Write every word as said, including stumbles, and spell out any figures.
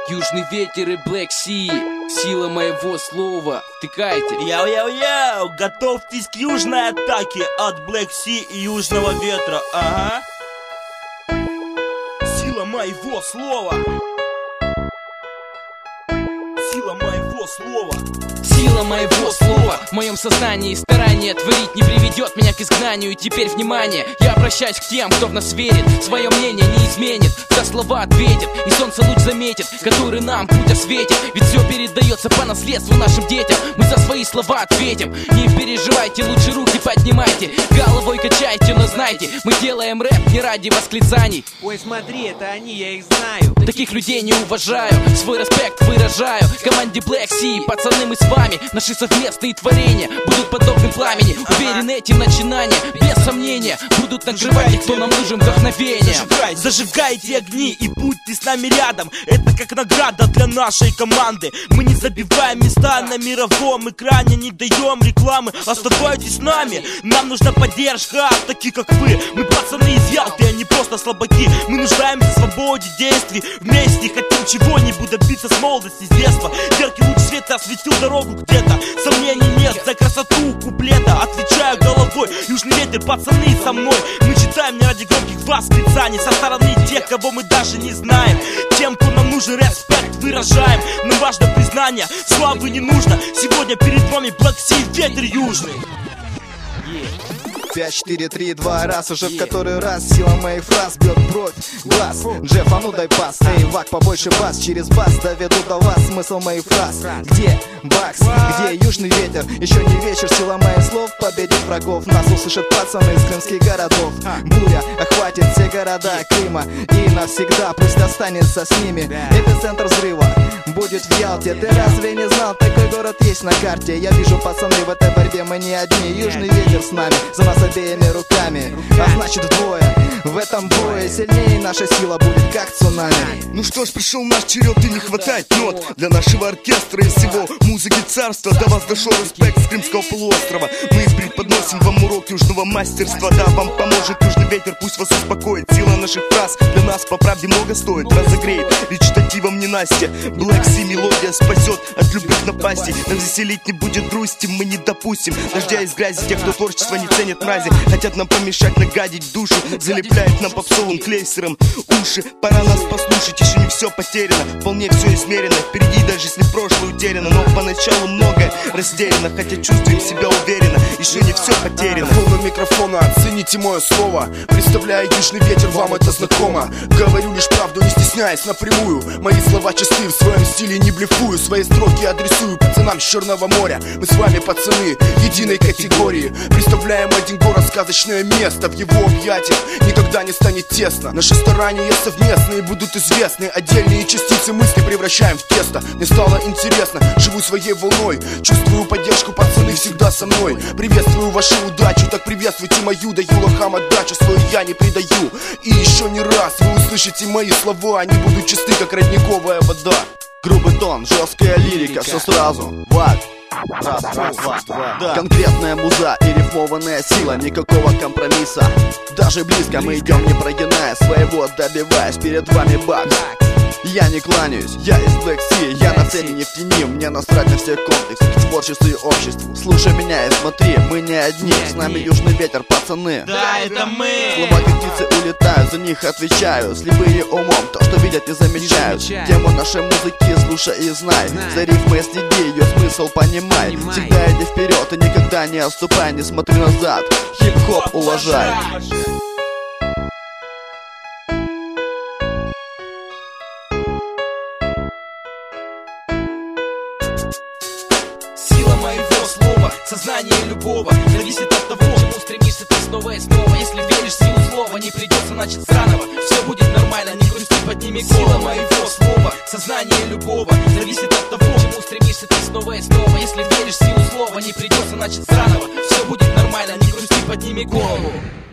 Южный ветер и Black Sea, сила моего слова. Втыкайте. Яу-яу-яу, готовьтесь к южной атаке от Black Sea и Южного ветра. Ага. Сила моего слова. Сила моего слова. Сила моего слова в моем сознании. Старание творить не приведет меня к изгнанию. И теперь внимание, я обращаюсь к тем, кто в нас верит. Свое мнение не изменит, за слова ответит. И солнце луч заметит, который нам путь осветит. Ведь все передается по наследству нашим детям. Мы за свои слова ответим. Не переживайте, лучше руки поднимайте, головой качайте, но знайте, мы делаем рэп не ради восклицаний. Ой, смотри, это они, я их знаю. Таких людей не уважаю, свой респект выражаю команде Black Sea. Пацаны, мы с вами, наши совместные творения будут подобны пламени. Уверен, эти начинания, без сомнения, будут накрывать тех, кто нам нужен вдохновением. Зажигайте, зажигайте огни и будьте с нами рядом. Это как награда для нашей команды. Мы не забиваем места на мировом экране, не даем рекламы. Оставайтесь с нами, нам нужна поддержка от таких как вы. Мы пацаны из Ялты, а не просто слабаки. Мы нуждаемся в свободе действий. Вместе хотим чего-нибудь добиться с молодости, с детства. Яркий луч света осветил дорогу где-то. Сомнений нет, за красоту куплета отвечаю головой. Южный ветер, пацаны со мной. Мы читаем не ради громких восклицаний со стороны тех, кого мы даже не знаем. Тем, кто нам нужен, респект выражаем. Нам важно признание, славы не нужно. Сегодня перед вами Black Sea, ветер южный. пять, четыре, три, два, раз уже в который раз сила моих фраз бьет бровь, глаз. Джефф, а ну дай пас, эй, вак, побольше бас. Через бас доведу до вас смысл моих фраз. Где бакс, где южный ветер? Еще не вечер, сила моих слов победит врагов. Нас услышат пацаны из крымских городов. Буря охватит все города Крыма и навсегда пусть останется с ними. Эпицентр взрыва будет в Ялте. Ты разве не знал, такой город есть на карте? Я вижу, пацаны, в этой борьбе мы не одни. Южный ветер с нами, за нас обеими руками. А значит вдвое, в этом бое сильнее наша сила будет, как цунами. Ну что ж, пришел наш черед, и не хватает нот для нашего оркестра и всего музыки царства. До вас дошел респект с Крымского полуострова. Мы преподносим вам урок южного мастерства. Да, вам поможет южный ветер, пусть вас успокоит. Сила наших фраз для нас по правде много стоит. Разогреет речитативом ненастья. Black Sea мелодия спасет от любых напастей. Нам заселить не будет грусти, мы не допустим дождя из грязи тех, кто творчество не ценит мрази. Хотят нам помешать, нагадить душу, залепляют нам попсовым клейсером уши. Пора нас послушать, еще не все потеряно, вполне все измерено. Впереди, даже если прошлое утеряно, но поначалу многое растеряно. Хотя чувствуем себя уверенно, еще не все потеряно. Фону микрофона, оцените мое слово. Представляю южный ветер, вам это знакомо. Говорю лишь правду, не стесняясь напрямую. Мои слова чисты, в своем стиле не блефую. Свои строки адресую пацанам с Черного моря. Мы с вами пацаны единой категории. Представляем один город, сказочное место. В его объятиях никогда не станет тесно. Наши старания совместные будут известны. Отдельные частицы мысли превращаем в тесто. Мне стало интересно, живу своей волной. Чувствую поддержку, пацаны всегда со мной. Приветствую вашу удачу, так приветствуйте мою. Даю лохам отдачу, свою я не предаю. И еще не раз вы услышите мои слова. Они будут чисты, как родниковая вода. Грубый тон, жесткая лирика, все сразу. Вак. Раз, раз, два, два. Да. Конкретная муза и рифмованная сила, никакого компромисса. Даже близко мы идем, не прогиная, своего добиваясь. Перед вами бакс. Я не кланяюсь, я из Black Sea, я на сцене не в тени. Мне насрать на все комплексы, к творчеству и обществу. Слушай меня и смотри, мы не одни. С нами южный ветер, пацаны. Да, это мы. Слова как птицы улетают, за них отвечаю. Слепые умом, то что видят не замечают. Тему нашей музыки слушай и знай. За рифмой следи, ее смысл понимай. Всегда иди вперед и никогда не отступай. Не смотри назад, хип-хоп уважай. Моего слова, сознание любого зависит от того, к чему стремишься ты снова и снова. Если веришь в силу слова, не придется начать заново. Все будет нормально, не грусти, подними голову. Сила моего слова, сознание любого зависит от того, к чему стремишься ты снова и снова. Если веришь в силу слова, не придется начать заново. Все будет нормально, не грусти, подними голову.